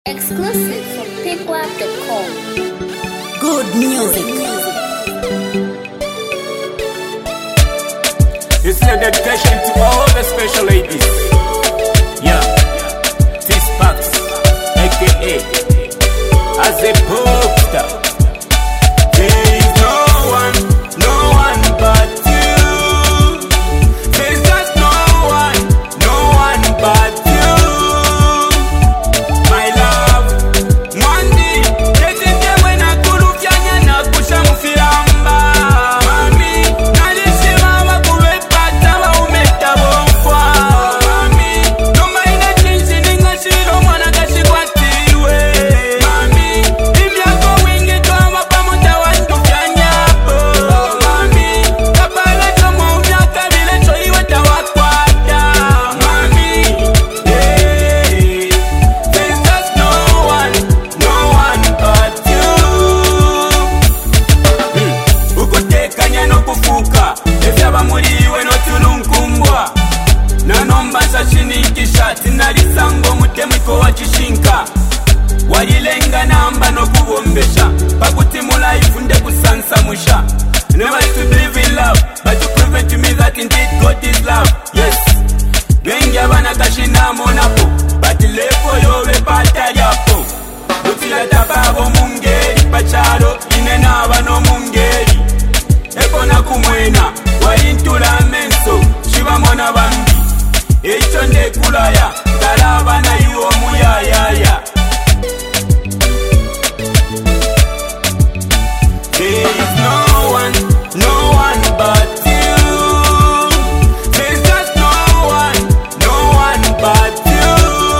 Exclusive from PickWap.com. Good music. This is a dedication to all the special ladies. Yeah, T-Sparks, aka as a pop star. There is no one but you. There is just no one but you. My love, Mwandi, tetete wena kulufyanya na kusha mfilamba. Mami, nalishima wakuwepata wa umeta wofwa. Mami, noma ina chinsi ninga shiro mwana kashi kwa tiwe. Mami, imyako wingi kwa mapamoja wandu vyanyapo. Mami, kapala chomo umyaka vile choiwe tawakwata. Mami, hey, there's just no one but you. Ukutekanya no kufuka evyaba muliwe notulunkumbwa nanomba sashinikisha tinalisango mutemwiko wa chishinka walilenga namba nokubombesha pakuti mulaifu nde kusansamusha. Never used to believe in love, but you proven to me that indeed God is love. Yes, bengi abana kashinamonapo but lepo yobe batalyapo utilata babo mungeri pachalo inenaba no mungeri ekona kumwena wayintula menso shibamona bambi echo ndekulaya talaba na iwo muyayaya. There is no one but you. There is just no one but you.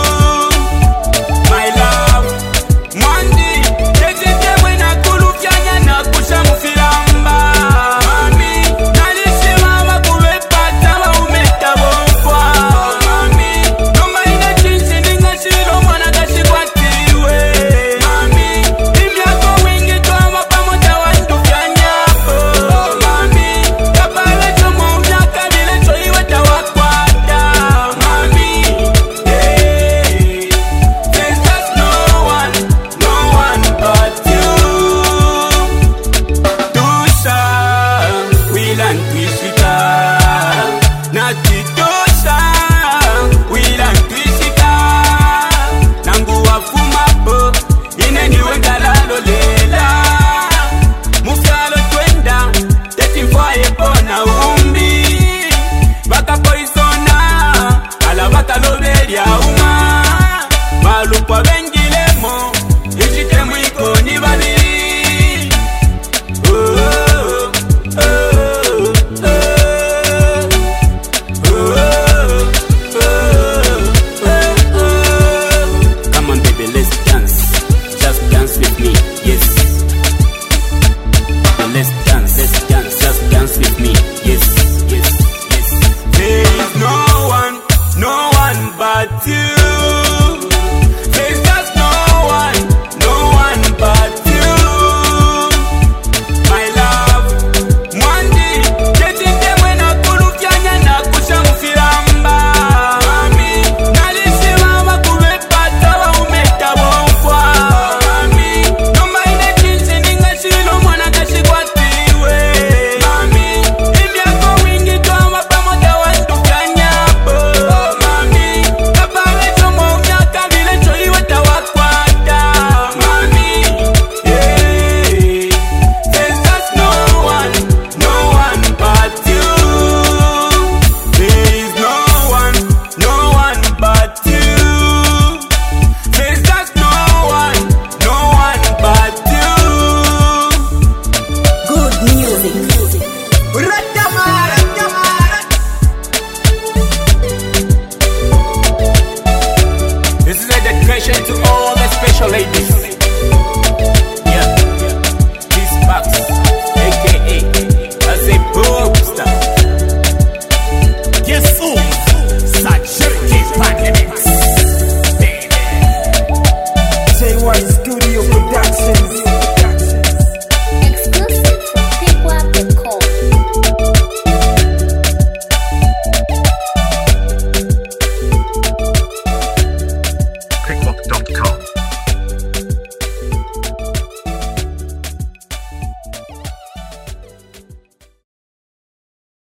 My love, Mwandi, tetete wena kulufyanya na kusha mfilamba. Mami, nalishima wakuwepata wa umeta wofwa. Mami, noma ina chinsi ninga shiro mwana kashi kwa tiwe. Mami, imyako wingi kwa mapamoja wandu vyanyapo. Mami, kapala chomo umyaka vile choiwe tawakwata. Mami, hey, there's just no one but you. Tusha, wilan twishika. Nati tusha, wilan twishika. Nangu wafumapo, ineniwe ngalalo lela. Mufyalo twenda, tetimfwaye pona umbi. Baka poisona, ala baka lobelia uma. Malupwa bengilemo, ichitemu ikoni babili. Oh, oh, oh, oh. Come on baby, let's dance. Just dance with me, yes. Let's dance, just dance with me, yes. There is no one but you. There's just no one but you. My love, Mwandi, tetete wena kulufyanya na kusha mfilamba. Mami, nalishima wakuwepata wa umeta wofwa. Mami, noma ina chinsi ninga shilo mwana kashi kwa tiwe. Mami, imyako wingi kwa mapamoja wandu vyanyapo. Mami, kapala chomo umyaka vile choiwe tawakwata. Mami, hey, there's just no one but you. There is no one but you. There's just no one but you. Good music. This is a dedication to all the special ladies.